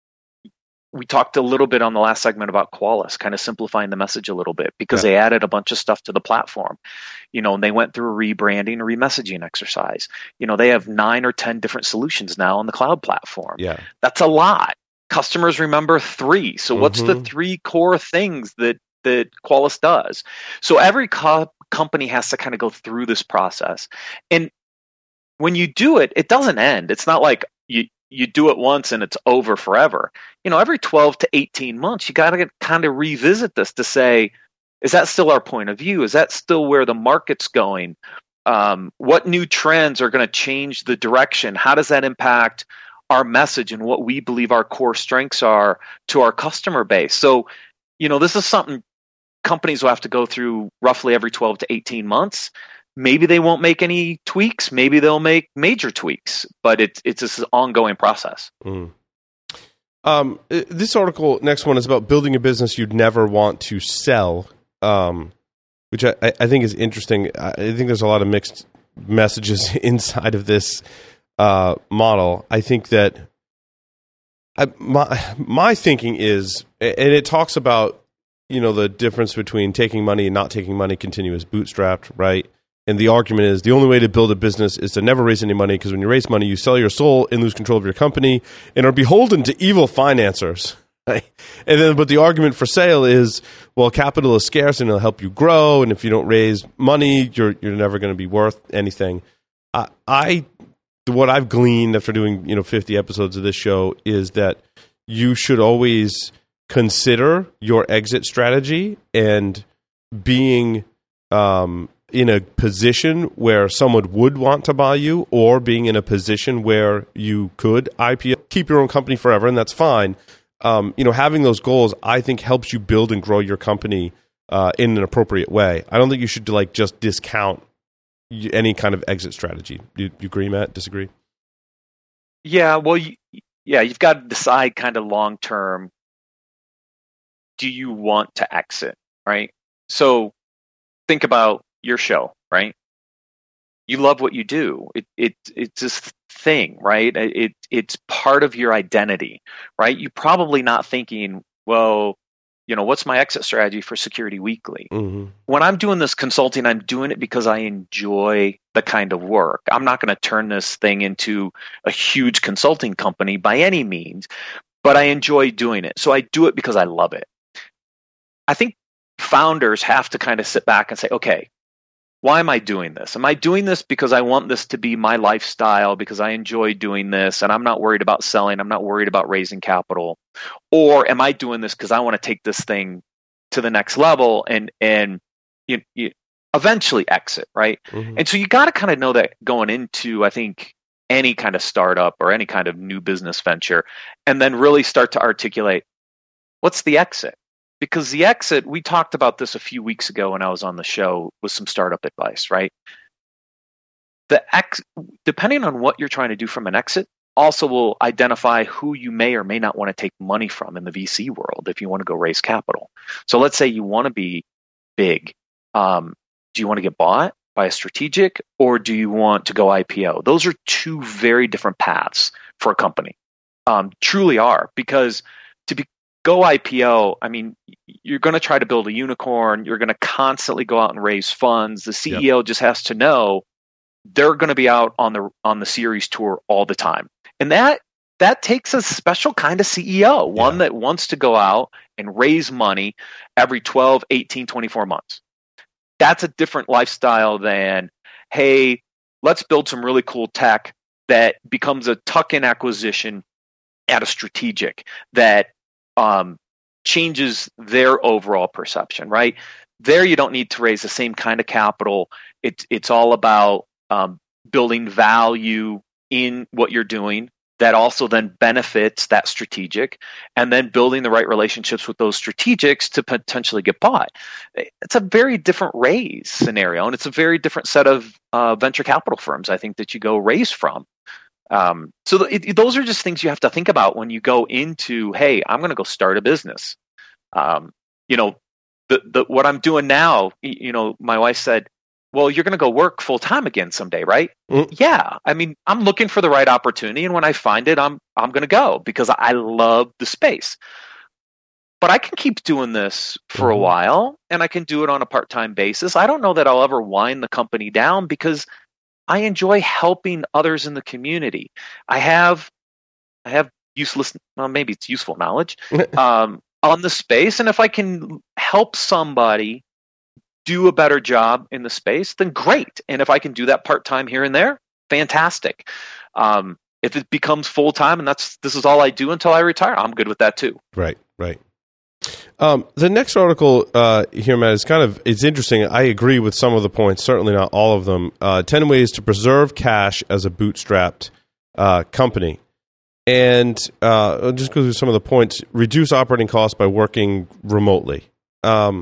we talked a little bit on the last segment about Qualys, kind of simplifying the message a little bit because yeah. they added a bunch of stuff to the platform. You know, and they went through a rebranding, a remessaging exercise. You know, they have nine or ten different solutions now on the cloud platform. Yeah. That's a lot. Customers remember three. So mm-hmm. what's the three core things that, that Qualys does? So every co- company has to kind of go through this process. And when you do it, it doesn't end. It's not like you, you do it once and it's over forever. You know, every twelve to eighteen months, you got to kind of revisit this to say, is that still our point of view? Is that still where the market's going? Um, what new trends are going to change the direction? How does that impact our message and what we believe our core strengths are to our customer base? So, you know, this is something companies will have to go through roughly every twelve to eighteen months. Maybe they won't make any tweaks. Maybe they'll make major tweaks, but it's it's this ongoing process. Mm. Um, this article, next one, is about building a business you'd never want to sell, um, which I, I think is interesting. I think there's a lot of mixed messages inside of this uh, model. I think that I, my my thinking is, and it talks about, you know, the difference between taking money and not taking money, continuous bootstrapped, right? And the argument is the only way to build a business is to never raise any money, because when you raise money, you sell your soul and lose control of your company and are beholden to evil financiers. Right? And then, but the argument for sale is, well, capital is scarce and it'll help you grow. And if you don't raise money, you're you're never going to be worth anything. I, I, what I've gleaned after doing you know fifty episodes of this show is that you should always consider your exit strategy and being um, in a position where someone would want to buy you, or being in a position where you could I P O, keep your own company forever, and that's fine. Um, you know, having those goals, I think, helps you build and grow your company uh, in an appropriate way. I don't think you should like just discount any kind of exit strategy. You, you agree, Matt? Disagree? Yeah, well, you, yeah, you've got to decide kind of long term. Do you want to exit, right? So think about your show, right? You love what you do. It it it's this thing, right? It it's part of your identity, right? You're probably not thinking, well, you know, what's my exit strategy for Security Weekly? Mm-hmm. When I'm doing this consulting, I'm doing it because I enjoy the kind of work. I'm not going to turn this thing into a huge consulting company by any means, but I enjoy doing it. So I do it because I love it. I think founders have to kind of sit back and say, okay, why am I doing this? Am I doing this because I want this to be my lifestyle, because I enjoy doing this and I'm not worried about selling, I'm not worried about raising capital? Or am I doing this because I want to take this thing to the next level and and you, you eventually exit, right? Mm-hmm. And so you got to kind of know that going into, I think, any kind of startup or any kind of new business venture, and then really start to articulate, what's the exit? Because the exit, we talked about this a few weeks ago when I was on the show with some startup advice, right? The ex, depending on what you're trying to do from an exit, also will identify who you may or may not want to take money from in the V C world if you want to go raise capital. So let's say you want to be big. Um, do you want to get bought by a strategic, or do you want to go I P O? Those are two very different paths for a company. Um, truly are, because to be go I P O, I mean, you're going to try to build a unicorn. You're going to constantly go out and raise funds. The C E O yep. just has to know they're going to be out on the on the series tour all the time. And that that takes a special kind of C E O, one yeah. that wants to go out and raise money every twelve, eighteen, twenty-four months. That's a different lifestyle than, hey, let's build some really cool tech that becomes a tuck-in acquisition at a strategic that Um, changes their overall perception, right? There, you don't need to raise the same kind of capital. It's it's all about um, building value in what you're doing that also then benefits that strategic, and then building the right relationships with those strategics to potentially get bought. It's a very different raise scenario, and it's a very different set of uh, venture capital firms, I think, that you go raise from. Um, so it, it, those are just things you have to think about when you go into, hey, I'm going to go start a business. Um, you know, the, the, what I'm doing now, you know, my wife said, well, you're going to go work full time again someday, right? Mm-hmm. Yeah. I mean, I'm looking for the right opportunity, and when I find it, I'm, I'm going to go because I love the space. But I can keep doing this for mm-hmm. a while, and I can do it on a part-time basis. I don't know that I'll ever wind the company down because I enjoy helping others in the community. I have, I have useless, well, maybe it's useful knowledge um, on the space, and if I can help somebody do a better job in the space, then great. And if I can do that part time here and there, fantastic. Um, if it becomes full time, and that's this is all I do until I retire, I'm good with that too. Right, right. Um, the next article uh, here, Matt, is kind of, it's interesting. I agree with some of the points, certainly not all of them. Uh, ten ways to preserve cash as a bootstrapped uh, company. And uh, I'll just go through some of the points. Reduce operating costs by working remotely. Um,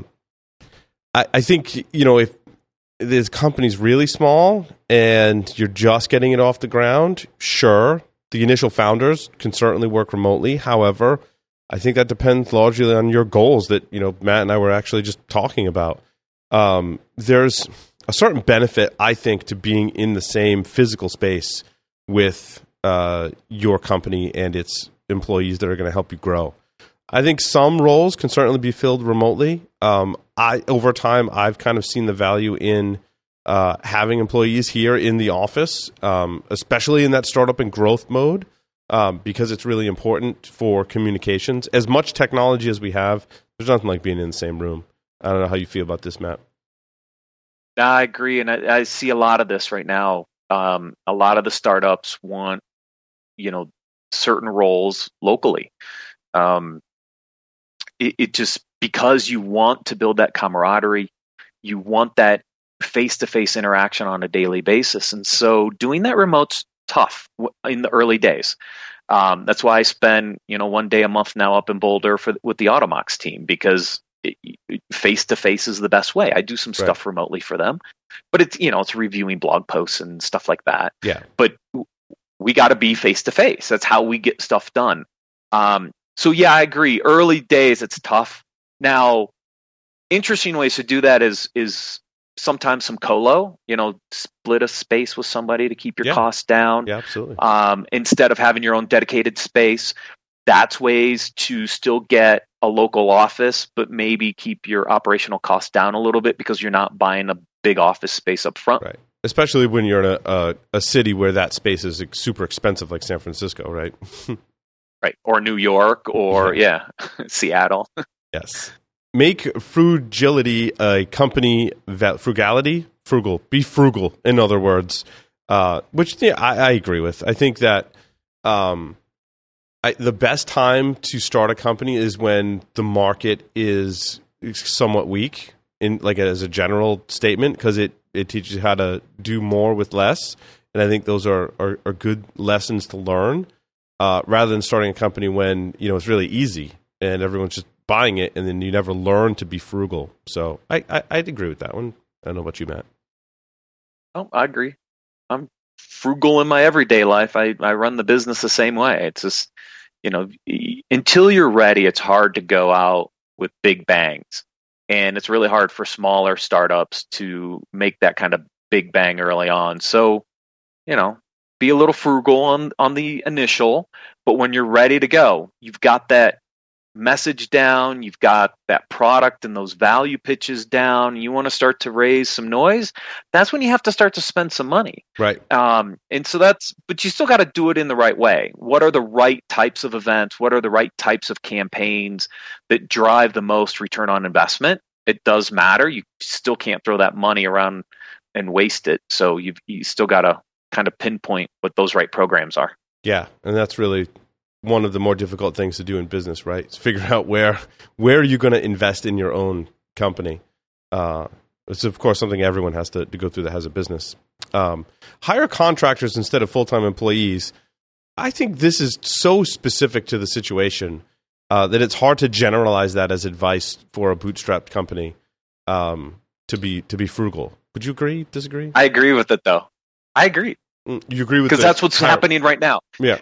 I, I think, you know, if this company's really small and you're just getting it off the ground, sure, the initial founders can certainly work remotely. However, I think that depends largely on your goals that, you know, Matt and I were actually just talking about. Um, there's a certain benefit, I think, to being in the same physical space with uh, your company and its employees that are going to help you grow. I think some roles can certainly be filled remotely. Um, I over time, I've kind of seen the value in uh, having employees here in the office, um, especially in that startup and growth mode, um, because it's really important for communications. As much technology as we have, there's nothing like being in the same room. I don't know how you feel about this, Matt. I agree, and I, I see a lot of this right now. Um, a lot of the startups want, you know, certain roles locally. Um, it, it just because you want to build that camaraderie, you want that face-to-face interaction on a daily basis, and so doing that remote's tough in the early days. Um, that's why I spend, you know, one day a month now up in Boulder for with the Automox team, because face to face is the best way. I do some stuff right. remotely for them, but it's, you know, it's reviewing blog posts and stuff like that. Yeah. But we got to be face to face. That's how we get stuff done. Um, so yeah, I agree. Early days, it's tough. Now, interesting ways to do that is is sometimes some colo. You know, split a space with somebody to keep your yeah. costs down. Yeah, absolutely. Um, instead of having your own dedicated space. That's ways to still get a local office, but maybe keep your operational costs down a little bit because you're not buying a big office space up front. Right. Especially when you're in a, a, a city where that space is super expensive, like San Francisco, right? Right. Or New York, or, yeah, yeah Seattle. Yes. Make frugility a company, that frugality, frugal, be frugal, in other words, uh, which yeah, I, I agree with. I think that um, I, the best time to start a company is when the market is somewhat weak, in like as a general statement, because it, it teaches you how to do more with less. And I think those are, are, are good lessons to learn, uh, rather than starting a company when, you know, it's really easy and everyone's just buying it, and then you never learn to be frugal. So I, I, I'd agree with that one. I don't know about you, Matt. Oh, I agree. I'm frugal in my everyday life. I, I run the business the same way. It's just, you know, until you're ready, it's hard to go out with big bangs. And it's really hard for smaller startups to make that kind of big bang early on. So, you know, be a little frugal on, on the initial, but when you're ready to go, you've got that message down, you've got that product and those value pitches down, you want to start to raise some noise, that's when you have to start to spend some money. Right. Um, and so that's, but you still got to do it in the right way. What are the right types of events? What are the right types of campaigns that drive the most return on investment? It does matter. You still can't throw that money around and waste it. So you've you still got to kind of pinpoint what those right programs are. Yeah. And that's really one of the more difficult things to do in business, right? Is figure out where where are you going to invest in your own company. Uh, it's of course something everyone has to, to go through that has a business. Um, hire contractors instead of full-time employees. I think this is so specific to the situation uh, that it's hard to generalize that as advice for a bootstrapped company um, to be to be frugal. Would you agree? Disagree? I agree with it, though. I agree. You agree with because that's what's hire. happening right now. Yeah.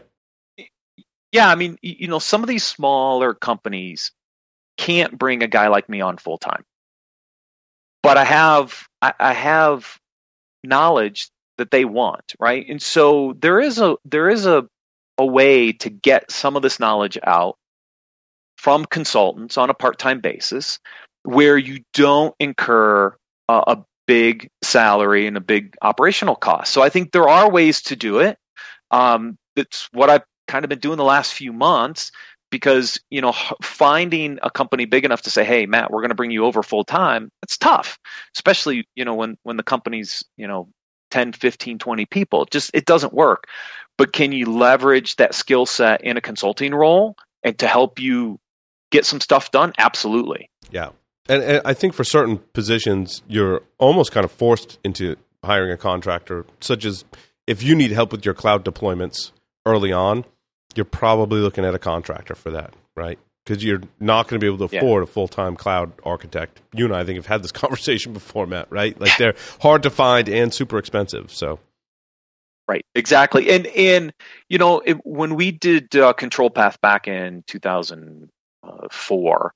Yeah, I mean, you know, some of these smaller companies can't bring a guy like me on full time, but I have I, I have knowledge that they want, right? And so there is a there is a a way to get some of this knowledge out from consultants on a part-time basis, where you don't incur a, a big salary and a big operational cost. So I think there are ways to do it. Um, that's what I've kind of been doing the last few months, because, you know, finding a company big enough to say, hey, Matt, we're going to bring you over full time, it's tough, especially, you know, when, when the company's, you know, ten, fifteen, twenty people, it just, it doesn't work. But can you leverage that skill set in a consulting role and to help you get some stuff done? Absolutely. Yeah. And, and I think for certain positions, you're almost kind of forced into hiring a contractor, such as if you need help with your cloud deployments early on, you're probably looking at a contractor for that, right? Because you're not going to be able to afford yeah. a full-time cloud architect. You and I, I think, have had this conversation before, Matt, right? Like they're hard to find and super expensive. So, right, exactly. And and you know, it, when we did uh, Control Path back in two thousand four,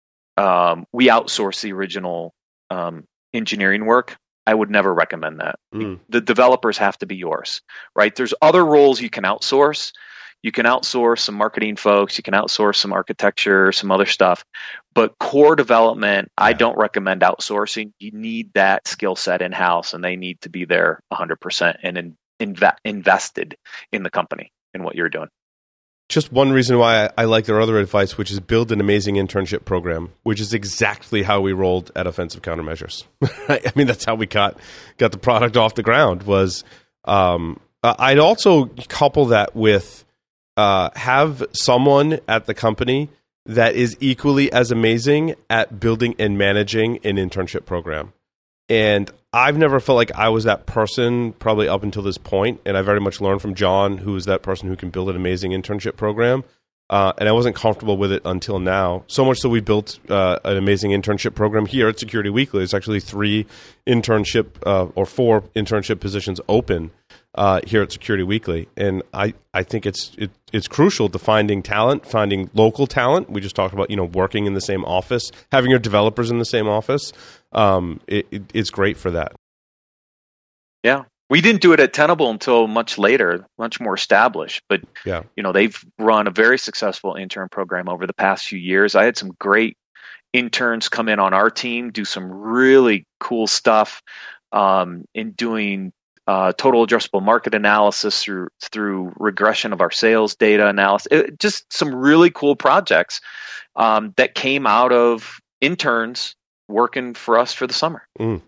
um, we outsourced the original um, engineering work. I would never recommend that. Mm. The developers have to be yours, right? There's other roles you can outsource. You can outsource some marketing folks, you can outsource some architecture, some other stuff. But core development, yeah. I don't recommend outsourcing. You need that skill set in-house, and they need to be there one hundred percent and in, inve- invested in the company and what you're doing. Just one reason why I, I like their other advice, which is build an amazing internship program, which is exactly how we rolled at Offensive Countermeasures. I mean, that's how we got got the product off the ground. Was um, I'd also couple that with uh, have someone at the company that is equally as amazing at building and managing an internship program. And I've never felt like I was that person probably up until this point, and I very much learned from John, who is that person who can build an amazing internship program. Uh, and I wasn't comfortable with it until now. So much so we built uh, an amazing internship program here at Security Weekly. There's actually three internship uh, or four internship positions open uh, here at Security Weekly. And I, I think it's it, it's crucial to finding talent, finding local talent. We just talked about, you know, working in the same office, having your developers in the same office. Um, it, it, it's great for that. Yeah. We didn't do it at Tenable until much later, much more established. But, yeah. you know, they've run a very successful intern program over the past few years. I had some great interns come in on our team, do some really cool stuff um, in doing uh, total addressable market analysis through through regression of our sales data analysis. It, just some really cool projects um, that came out of interns working for us for the summer. Mm.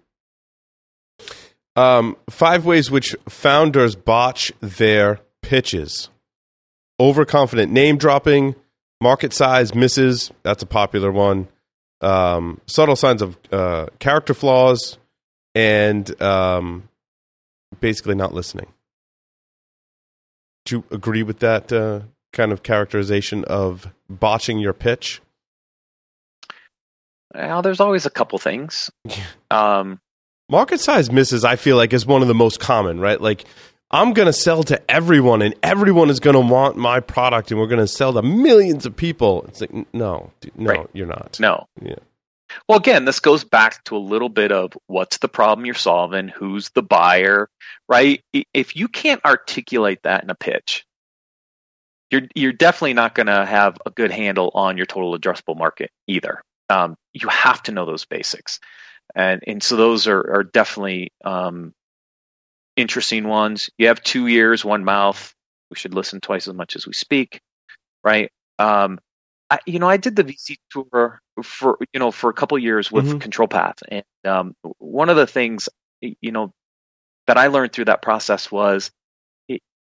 Um, five ways which founders botch their pitches. Overconfident name dropping, market size misses. That's a popular one. Um, subtle signs of uh, character flaws, and um, basically not listening. Do you agree with that uh, kind of characterization of botching your pitch? Well, there's always a couple things. Um, Market size misses, I feel like, is one of the most common, right? Like, I'm going to sell to everyone, and everyone is going to want my product, and we're going to sell to millions of people. It's like, no, no, right. You're not. No. Yeah. Well, again, this goes back to a little bit of what's the problem you're solving, who's the buyer, right? If you can't articulate that in a pitch, you're you're definitely not going to have a good handle on your total addressable market either. Um, you have to know those basics. And and so those are, are definitely um, interesting ones. You have two ears, one mouth. We should listen twice as much as we speak, right? Um, I, you know, I did the V C tour for you know for a couple of years with mm-hmm. Control Path, and um, one of the things you know that I learned through that process was it,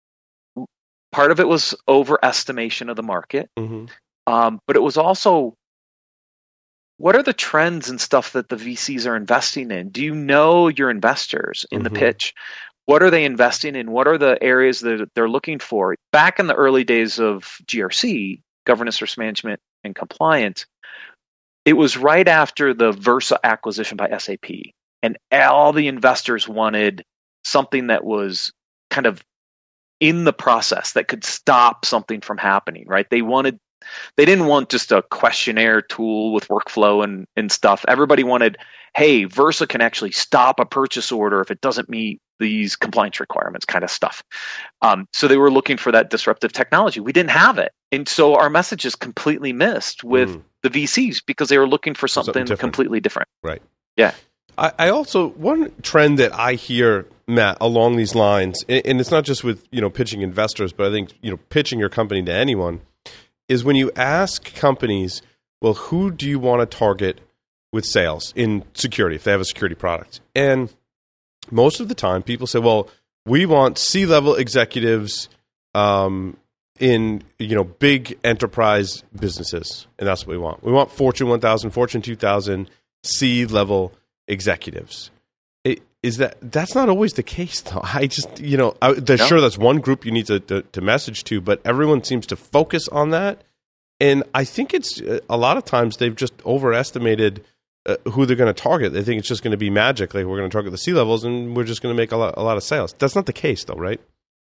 part of it was overestimation of the market, mm-hmm. um, but it was also what are the trends and stuff that the V Cs are investing in? Do you know your investors in mm-hmm. the pitch? What are they investing in? What are the areas that they're looking for? Back in the early days of G R C, governance, risk management, and compliance, it was right after the Versa acquisition by S A P. And all the investors wanted something that was kind of in the process that could stop something from happening, right? They wanted They didn't want just a questionnaire tool with workflow and, and stuff. Everybody wanted, hey, Versa can actually stop a purchase order if it doesn't meet these compliance requirements kind of stuff. Um, so they were looking for that disruptive technology. We didn't have it. And so our message is completely missed with mm. the V Cs because they were looking for something, something different. completely different. Right. Yeah. I, I also, one trend that I hear, Matt, along these lines, and, and it's not just with, you know, pitching investors, but I think, you know, pitching your company to anyone, is when you ask companies, well, who do you want to target with sales in security if they have a security product? And most of the time people say, well, we want C-level executives um, in, you know, big enterprise businesses. And that's what we want. We want Fortune one thousand, Fortune two thousand C-level executives. It, is that that's not always the case, though. I just, you know, I, no. sure, that's one group you need to, to, to message to, but everyone seems to focus on that. And I think it's a lot of times they've just overestimated uh, who they're going to target. They think it's just going to be magic. Like, we're going to target the C-levels and we're just going to make a lot, a lot of sales. That's not the case, though, right?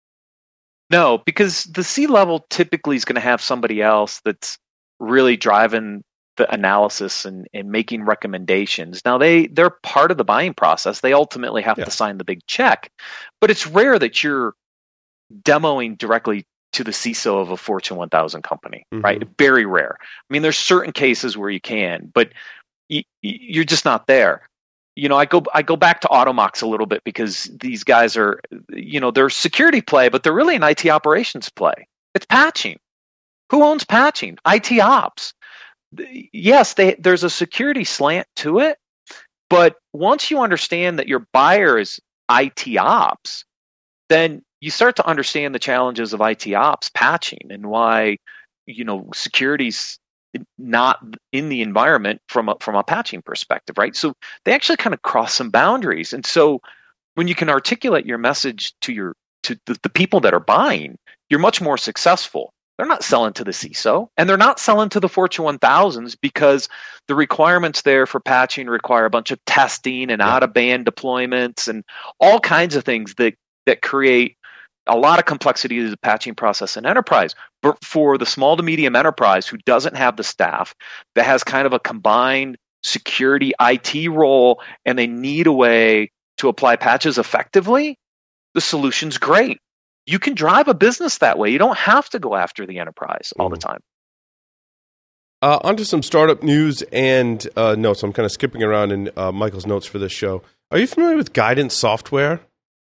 No, because the C-level typically is going to have somebody else that's really driving the analysis and, and making recommendations. Now, they, they're part of the buying process. They ultimately have yeah. to sign the big check. But it's rare that you're demoing directly to the C I S O of a Fortune one thousand company, mm-hmm. right? Very rare. I mean, there's certain cases where you can, but y- you're just not there. You know, I go I go back to Automox a little bit because these guys are, you know, they're a security play, but they're really an I T operations play. It's patching. Who owns patching? I T ops. Yes, they, there's a security slant to it, but once you understand that your buyer is I T ops, then you start to understand the challenges of I T ops patching and why, you know, security's not in the environment from a, from a patching perspective, right? So they actually kind of cross some boundaries. And so when you can articulate your message to your to the, the people that are buying, you're much more successful. They're not selling to the C I S O, and they're not selling to the Fortune one thousands because the requirements there for patching require a bunch of testing and yeah. out-of-band deployments and all kinds of things that that create a lot of complexity to the patching process in enterprise. But for the small to medium enterprise who doesn't have the staff, that has kind of a combined security I T role, and they need a way to apply patches effectively, the solution's great. You can drive a business that way. You don't have to go after the enterprise all mm. the time. Uh, on to some startup news and uh, notes. I'm kind of skipping around in uh, Michael's notes for this show. Are you familiar with Guidance Software?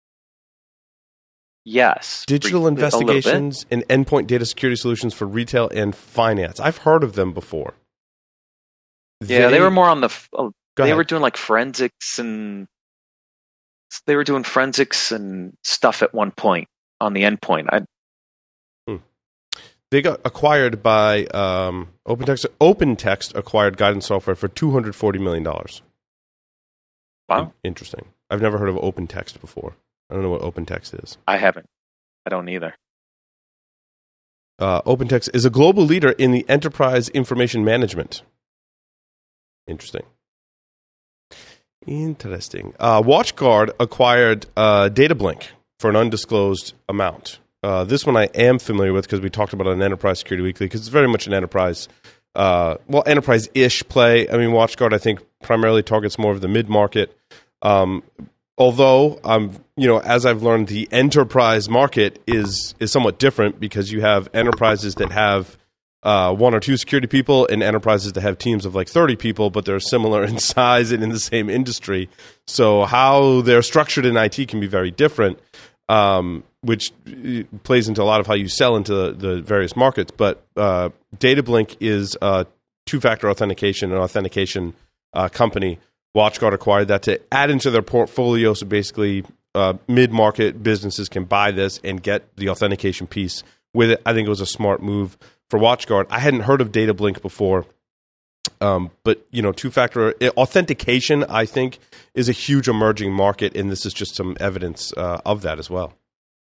Yes. Digital Brief, investigations and endpoint data security solutions for retail and finance. I've heard of them before. Yeah, they, they were more on the. Uh, they ahead. were doing like forensics and they were doing forensics and stuff at one point on the endpoint. I. Hmm. They got acquired by um, OpenText. OpenText acquired Guidance Software for two hundred forty million dollars. Wow, interesting. I've never heard of OpenText before. I don't know what OpenText is. I haven't. I don't either. Uh, OpenText is a global leader in the enterprise information management. Interesting. Interesting. Uh, WatchGuard acquired uh, DataBlink for an undisclosed amount. Uh, this one I am familiar with because we talked about it on Enterprise Security Weekly because it's very much an enterprise, uh, well, enterprise-ish play. I mean, WatchGuard, I think, primarily targets more of the mid-market. Um, although, um, you know, as I've learned, the enterprise market is is somewhat different because you have enterprises that have uh, one or two security people and enterprises that have teams of like thirty people, but they're similar in size and in the same industry. So how they're structured in I T can be very different, um, which plays into a lot of how you sell into the, the various markets. But uh, DataBlink is a two-factor authentication and authentication uh, company. WatchGuard acquired that to add into their portfolio. So basically, uh, mid-market businesses can buy this and get the authentication piece with it. I think it was a smart move for WatchGuard. I hadn't heard of DataBlink before, um, but you know, two-factor authentication, I think, is a huge emerging market, and this is just some evidence uh, of that as well.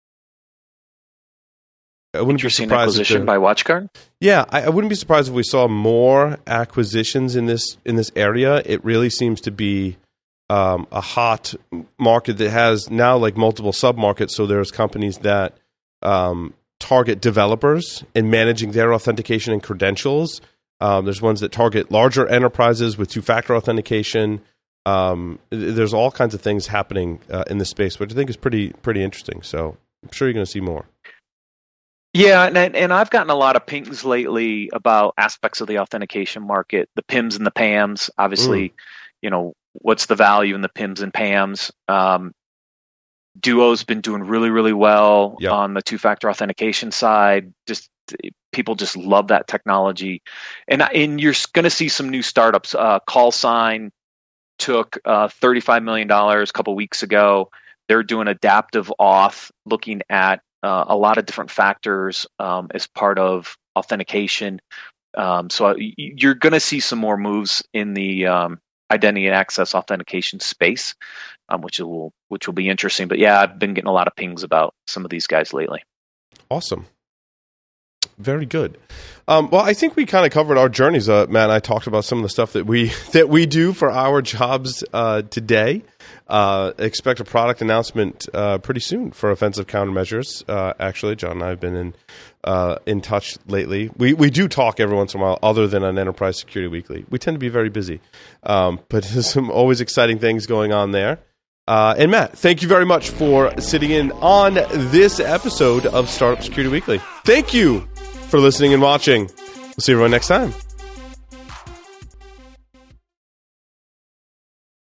I wouldn't Interesting be surprised acquisition the, by WatchGuard. Yeah, I, I wouldn't be surprised if we saw more acquisitions in this in this area. It really seems to be um, a hot market that has now like multiple sub-markets. So there's companies that um, target developers in managing their authentication and credentials. Um, there's ones that target larger enterprises with two-factor authentication. Um, there's all kinds of things happening uh, in this space, which I think is pretty pretty interesting. So I'm sure you're going to see more. Yeah, and and I've gotten a lot of pings lately about aspects of the authentication market, the P I Ms and the P A Ms. Obviously, mm. you know, what's the value in the P I Ms and P A Ms? Um, Duo's been doing really, really well yep. on the two-factor authentication side. Just people just love that technology, and and you're going to see some new startups. Uh, CallSign took uh, thirty-five million dollars a couple weeks ago. They're doing adaptive auth, looking at Uh, a lot of different factors um, as part of authentication. Um, so you're going to see some more moves in the um, identity and access authentication space, um, which will which will be interesting. But yeah, I've been getting a lot of pings about some of these guys lately. Awesome. Very good. Um, well, I think we kind of covered our journeys, uh, Matt. And I talked about some of the stuff that we that we do for our jobs uh, today. Uh, expect a product announcement uh, pretty soon for offensive countermeasures. Uh, actually, John and I have been in uh, in touch lately. We we do talk every once in a while, other than on Enterprise Security Weekly. We tend to be very busy, um, but there's some always exciting things going on there. Uh, and Matt, thank you very much for sitting in on this episode of Startup Security Weekly. Thank you for listening and watching. We'll see everyone next time.